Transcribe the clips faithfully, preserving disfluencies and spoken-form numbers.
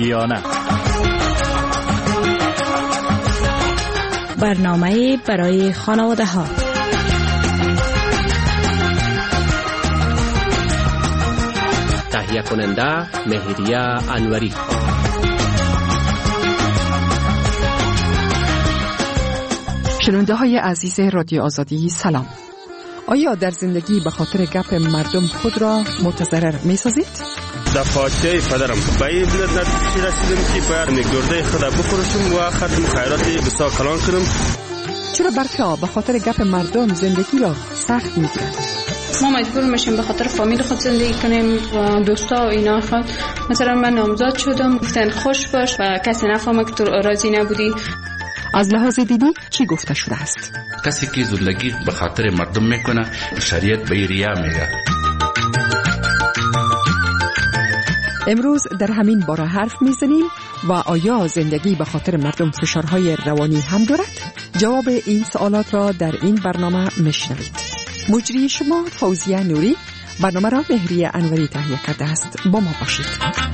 زندگیانه. برنامه برای خانواده ها. تهیه کننده مهریه انوری. شنونده های عزیز رادیو آزادی سلام. آیا در زندگی به خاطر گپ مردم خود را متضرر می سازید؟ دفعه پدرم به این نتیجه رسیدم که باید نگرده خود بفروشم و ختم خیراتی بسیار کلان کنم. چرا برخی ها به خاطر گپ مردم زندگی را سخت می گیرند؟ ما مجبور میشیم به خاطر فامیل خود زندگی کنیم و دوستا و اینا خود. مثلا من نامزاد شدم گفتن خوش باش و کسی نفهمه که تو راضی نبودی. از لحاظ دینی چی گفته شده است؟ کسی که زندگی به خاطر مردم میکنه شریعت به ریا میگه. امروز در همین باره حرف میزنیم و آیا زندگی به خاطر مردم فشارهای روانی هم دارد؟ جواب این سوالات را در این برنامه میشنوید. مجری شما فوزیه نوری، برنامه را مهریه انوری تهیه کرده است. با ما باشید.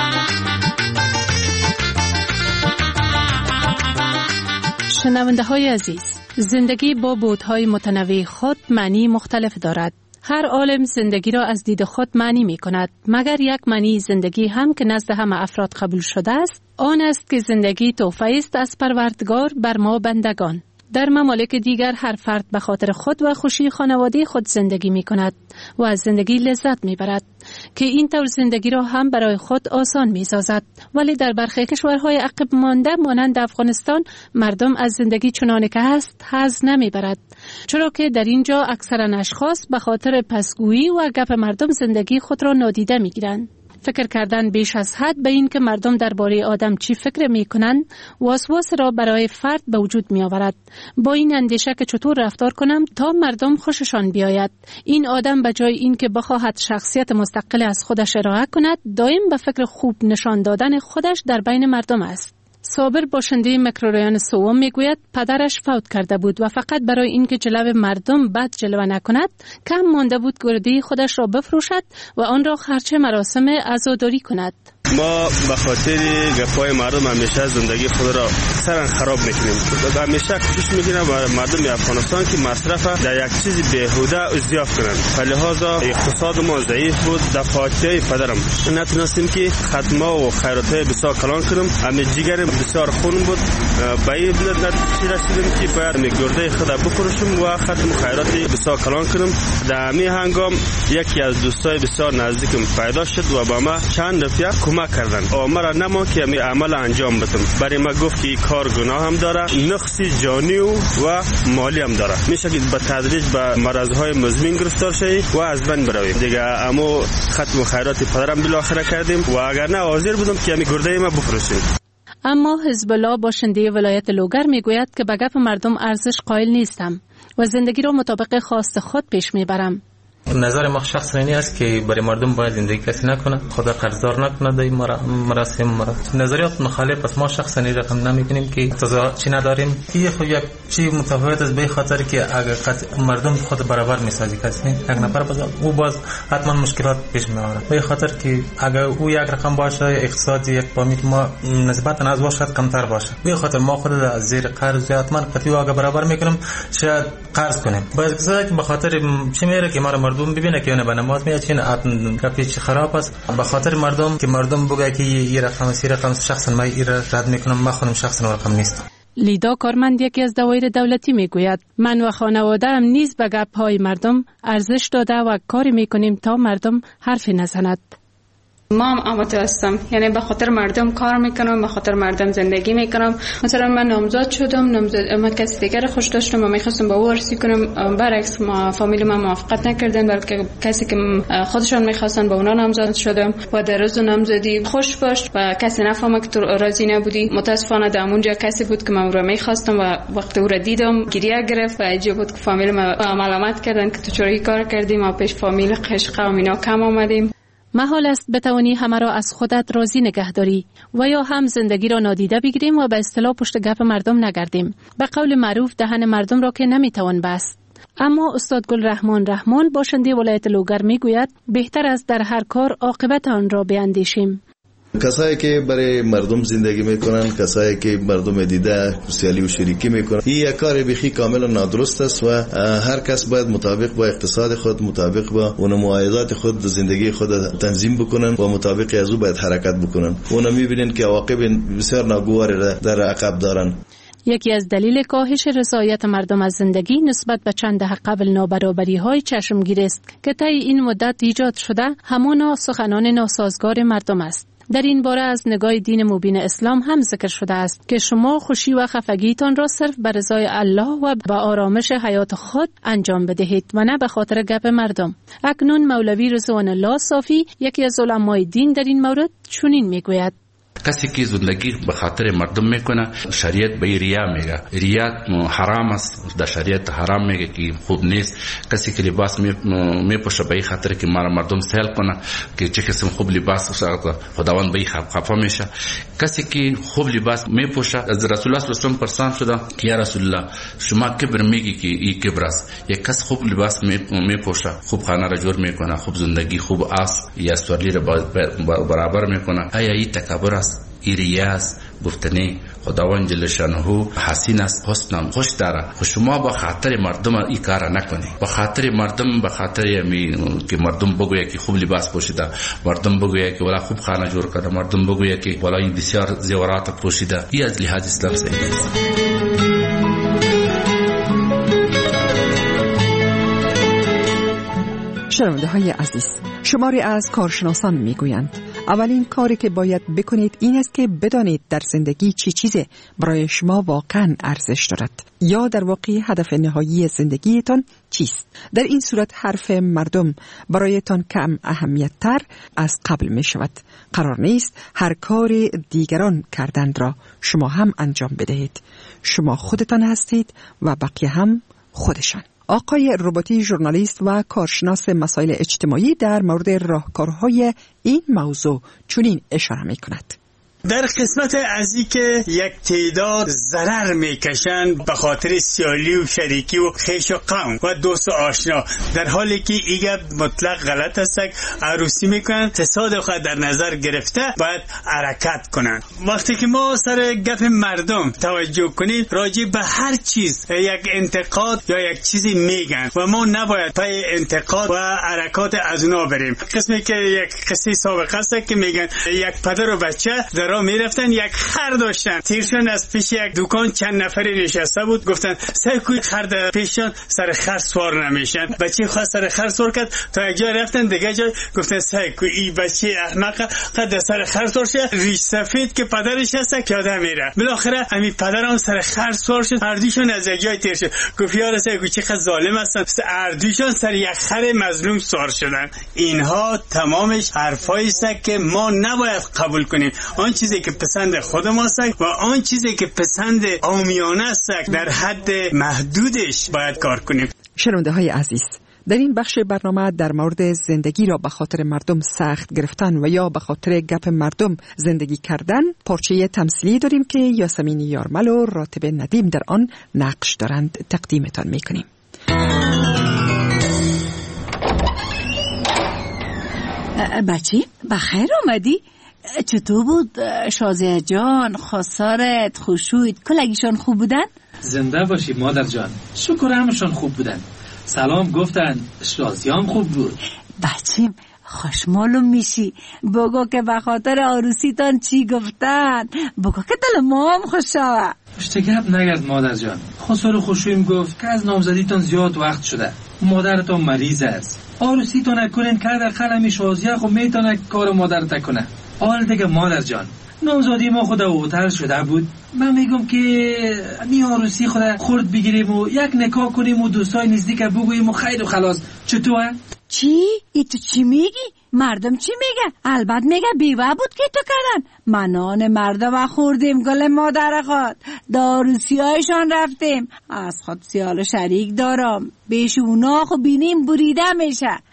شنونده های عزیز، زندگی با بعدهای متنوع خود معنی مختلف دارد. هر عالم زندگی را از دید خود معنی می کند، مگر یک معنی زندگی هم که نزد همه افراد قبول شده است، آن است که زندگی تحفه است از پروردگار بر ما بندگان. در ممالک دیگر هر فرد به خاطر خود و خوشی خانواده خود زندگی می کند و از زندگی لذت می برد که این طور زندگی را هم برای خود آسان می سازد. ولی در برخی کشورهای عقب مانده مانند افغانستان مردم از زندگی چنانه که هست حظ نمی برد، چرا که در اینجا اکثرا اشخاص به خاطر پسگویی و گپ مردم زندگی خود را نادیده می گیرند. فکر کردن بیش از حد به این که مردم درباره آدم چی فکر می کنند وسواس را برای فرد به وجود می آورد، با این اندیشه که چطور رفتار کنم تا مردم خوششان بیاید. این آدم به جای این که بخواهد شخصیت مستقل از خودش ارائه کند، دائم به فکر خوب نشان دادن خودش در بین مردم است. صابر باشنده میکروریان سوم میگوید پدرش فوت کرده بود و فقط برای اینکه جلوه مردم بد جلوه نکند کم مانده بود گردی خودش را بفروشد و آن را خرچ مراسم عزاداری کند. ما به خاطر گپای مردم همیشه زندگی خود را سرن خراب میکنیم. همیشه کوشش میکنیم مردم افغانستان که مصرف در یک چیز بیهوده زیاد کنند. فلهذا اقتصاد ما ضعیف بود. دفعه پدرم نتونستیم که ختمه و خیراتای بسیار کلان کنیم. همه جگر بسیار خون بود. به این نتیجه رسیدیم که باید گرده خود بفروشیم و ختم خیراتی بسیار کلان کنیم. در همین هنگام یکی از دوستای بسیار نزدیکم پیدا شد و با ما چند دفعه کمک کردن. آمر نما که می عمل انجام بدم. برای ما گفت که کار گناه هم داره، نقص جانی و, و مالی هم داره. میشه که به تدریج به مرض‌های مزمن گرفتار شوی و از بین بروی. دیگه اما ختم خیرات پدرم بالاخره کردیم و اگر نه حاضر بودم که می گرده ما بفروشیم. اما حزب الله باشنده ولایت لوگر میگوید که به گپ مردم ارزش قائل نیستم و زندگی را مطابق خواست خود پیش میبرم. نظر ما شخصا اینی است که برای مردم باید زندگی کسی نکنه، خدا قرضدار نکنه در مراسم مراسم. نظریات مخالف است. ما شخصا این رقم نمی‌بینیم که تضاد نداریم. این خو یک چی متفاوت است به خاطر که اگر مردم خود برابر میسازی کسی یک نفر باز او باز حتما مشکلات پیش میاره. به خاطر که اگر او یک رقم باشه اقتصادی یک فامیل ما نسبتا از واشد کمتر باشه. به خاطر ما خود از زیر قرض حتما قطعی اگر برابر میکنیم شاید قرض کنیم. باز که به خاطر چی میره که ما مردم ببینه که اون به نماز میاد چین کپیچ خراب است. به خاطر مردم که مردم بگه که این رقم سی رقم شخصا ما این رد میکنم، ما خودم شخصا رقم نیست. لیدا کارمند یکی از دوایر دولتی میگوید من و خانواده‌ام نیز به گپ‌های مردم ارزش داده و کاری میکنیم تا مردم حرفی نزند. ما هم آماده هستم، یعنی به خاطر مردم کار میکنم، به خاطر مردم زندگی میکنم. مثلا من نامزاد شدم، نامزاد من کسی دیگر خوش داشتم و میخواستم با وارسی کنم، برعکس ما فامیل من موافقت نکردن، بلکه کسی که خودشان میخواستن با اونا نامزاد شدم و در روز نامزدی خوش باش و کسی نفهمه که تو راضی نبودی. متاسفانه در اونجا کسی بود که من رو میخواستم و وقتی او را دیدم گریه گرفت و عجیب بود که فامیل من ملامت کردن که تو چرا این کار کردی، ما پیش فامیل قشقه و اینا کم آمدیم. محال است بتوانی همه را از خودت راضی نگه داری و یا هم زندگی را نادیده بگیریم و به اصطلاح پشت گپ مردم نگردیم. به قول معروف دهن مردم را که نمیتوان بست. اما استاد گل رحمان رحمان باشنده ولایت لوگر میگوید بهتر است در هر کار عاقبت آن را بیاندیشیم. کسایی که برای مردم زندگی میکنن، کسایی که مردم دیده سیالی و شریکی میکنن، این یک کار بخی کاملا نادرست است و هر کس باید مطابق با اقتصاد خود، مطابق با اون معایدات خود زندگی خود تنظیم بکنن و مطابق از او باید حرکت بکنن. اونا میبینن که عواقب بسیار ناگوار در عقب دارن. یکی از دلیل کاهش رضایت مردم از زندگی نسبت به چند دهه قبل نابرابری‌های چشمگیر است که طی این مدت ایجاد شده همانا سخنان ناسازگار مردم است. در این باره از نگاه دین مبین اسلام هم ذکر شده است که شما خوشی و خفگیتان را صرف به رضای الله و به آرامش حیات خود انجام بدهید و نه به خاطر گپ مردم. اکنون مولوی رضوان الله صافی یکی از علمای دین در این مورد چنین میگوید: کسی که زندگی به خاطر مردم میکنه شریعت به ریا میگه. ریا حرام است، در شریعت حرام میگه که خوب نیست. کسی که لباس میپوشه به خاطر که مردم سیل کنه که چه قسم خوب لباس خداوند به خفا میشه. کسی که خوب لباس میپوشه، از رسول الله صلی الله علیه و آله پرسان شده که یا رسول الله شما کبر میگی که این کبر است؟ یک کس خوب لباس میپوشه، خوب خانه را جور میکنه، خوب زندگی، خوب آس یا سوالی را برابر میکنه، آیا این تکبر است؟ ایریاس گفتنی خداوند جل شانه حسین است، حسن خوش داره. و شما با خاطر مردم این کار نکنی، با خاطر مردم، با خاطر که مردم بگوید که خوب لباس پوشیده، مردم بگوید که ولا خوب خانه جور کرده، مردم بگوید که ولا این بسیار زیورات پوشیده. این از لحاظ اسلام صحیح است. شنونده های عزیز، شماری از کارشناسان میگویند اولین کاری که باید بکنید این است که بدانید در زندگی چی چیزه برای شما واقعا ارزش دارد، یا در واقع هدف نهایی زندگیتان چیست. در این صورت حرف مردم برایتان کم اهمیت تر از قبل می شود. قرار نیست هر کار دیگران کردن را شما هم انجام بدهید. شما خودتان هستید و بقیه هم خودشان. آقای رباطی، ژورنالیست و کارشناس مسائل اجتماعی، در مورد راهکارهای این موضوع چنین اشاره می‌کند: در قسمت ازی که یک تعداد ضرر میکشن به خاطر سیالی و شریکی و خیش و قوم و دوست و آشنا، در حالی که ایگه مطلق غلط است. عروسی میکنن، تصادف خود در نظر گرفته باید حرکت کنن. وقتی که ما سر گپ مردم توجه کنیم، راجع به هر چیز یک انتقاد یا یک چیزی میگن و ما نباید پای انتقاد و حرکات از اونا بریم. قسمی که یک قصه سابقه است که میگن یک پدر و بچه در راه میرفتن، یک خر داشتن، تیرشون از پیش یک دکان چند نفری نشسته بود، گفتن سعی کوی خر در پیششون سر خر سوار نمیشن. بچه خواست سر خر سوار کرد، تا یک جا رفتن دیگه جا گفتن سعی کوی این بچه احمق قد سر خر سوار شد، ریش سفید که پدرش هست پیاده میره. بالاخره همین پدرم سر خر سوار شد، اردیشون از یک جای تیر شد. گفت یار سعی کوی چقدر ظالم هستن، اردیشون سر یک خر مظلوم سوار شدن. اینها تمامش حرفایی است که ما نباید قبول کنیم. آن چیزی که پسند خود ماست و آن چیزی که پسند عامیانه است در حد محدودش باید کار کنیم. شنونده های عزیز، در این بخش برنامه در مورد زندگی را به خاطر مردم سخت گرفتن و یا به خاطر گپ مردم زندگی کردن پارچه تمثیلی داریم که یاسمین یارمل و راتب ندیم در آن نقش دارند. تقدیمتان میکنیم. بچی بخیر آمدی؟ چطور بود شازیه جان، خسارت، خوشویت، کلگیشان خوب بودن؟ زنده باشی مادر جان، شکر همشان خوب بودن. سلام گفتن، شازیام خوب بود. بچیم خوشمالم میشی، بگو که به خاطر عروسیتان چی گفتن، بگو که دل ما هم خوش شوه. پشت گپ نگرد مادر جان. خسار خوشویم گفت که از نامزدیتان زیاد وقت شده، مادرتان مریض است، عروسیتان نکنین که در قلمی شازیه خب میتونه کار مادرت کنه. حال دیگه مادر جان، نامزادی ما خود اوتر شده بود، من میگم که می عروسی خود خورد بگیریم و یک نکاح کنیم و دوستای نزدیک بگوییم و خیر و خلاص. چطوره؟ چی؟ ای تو چی میگی؟ مردم چی میگه؟ البته میگه بیوه بود که تو کردن. منان مردم خوردیم گل مادر خود، داروسی هایشان رفتیم، از خود سیال شریک دارم، بیش اونا خو بینیم بریده میشه.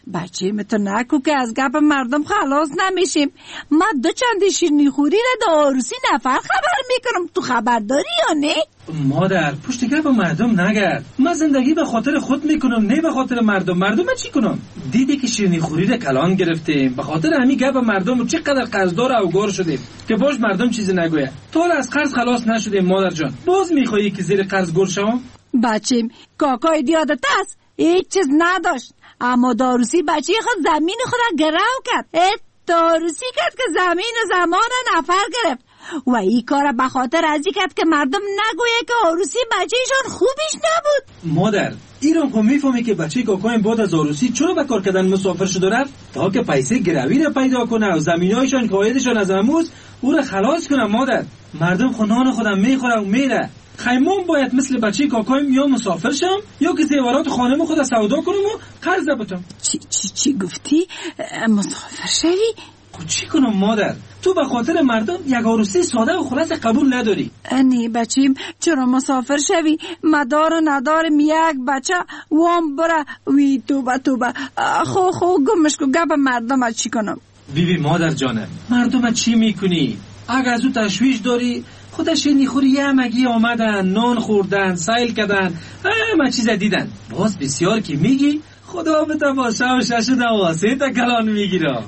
بچه تو نکو که از گپ مردم خلاص نمیشیم. من دو چند شیرینی خوری را در عروسی نفر خبر میکنم، تو خبر داری یا نه؟ مادر پشت گپ مردم نگرد. من زندگی به خاطر خود میکنم نه به خاطر مردم. مردم چی کنم؟ دیدی که شیرینی خوری را کلان گرفتیم، به خاطر همین گپ مردم چقدر قرضدار و اوگار شدیم که باش مردم چیزی نگوید. تو از قرض خلاص نشدیم مادر جان، باز میخوایی که زیر قرض گور شوم؟ بچیم کاکای دیادت است هیچ چیز نداشت، اما داروسی بچه خود زمین خود گرو کرد. داروسی کرد که زمین زمان نفر گرفت و این کار به خاطر ازی کرد که مردم نگویه که عروسی بچهشان خوبیش نبود. مادر ایران خو میفهمی که بچه کاکایم بعد از عروسی چرا به کار کردن مسافر شده رفت؟ تا که پیسه گروی را پیدا کنه و زمینایشان که عایدشان از اموز او را خلاص کنه. مادر مردم خونان خودم میخوره و میره. خیمون باید مثل بچه کاکایم یا مسافر شم یا که زیورات خانم خود سودا کنم و قرض بتم. چی چی چی گفتی؟ مسافر شوی؟ خود چی کنم مادر؟ تو به خاطر مردم یک عروسی ساده و خلاص قبول نداری. انی بچیم چرا مسافر شوی؟ مدار و ندارم یک بچه وام بره وی توبه توبه. خو خو گمش کو گپ مردم چی کنم؟ بیبی مادر جانم مردم چی میکنی؟ اگه از او تشویش داری خودش نیخوری یه همگی آمدن، نان خوردن، سیل کردن، همه چیز دیدن. باز بسیار که میگی خدا به تماشا و شش نواسه تا کلان میگیرم.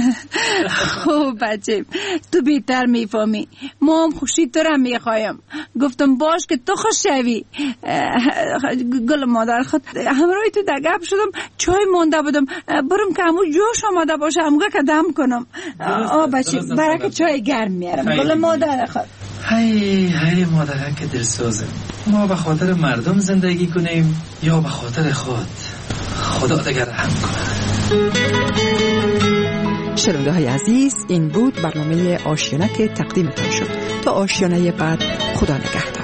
خوب بچه تو بیتر میفهمی، ما هم خوشی تو را میخوایم. گفتم باش که تو خوش شوی. گل مادر خود همراهی تو دگب شدم، چای مونده بودم، برم که همون جوش آمده باشه همگه کدام کنم. آه بچه برای چای گرم میارم. گل مادر خود هی هی مادر که دلسوزم. ما به خاطر مردم زندگی کنیم یا به خاطر خود؟ خدا دیگر رحم کنه. شنونده های عزیز این بود برنامه آشیانه که تقدیمتان شد. تا آشیانه بعد خدا نگهدار.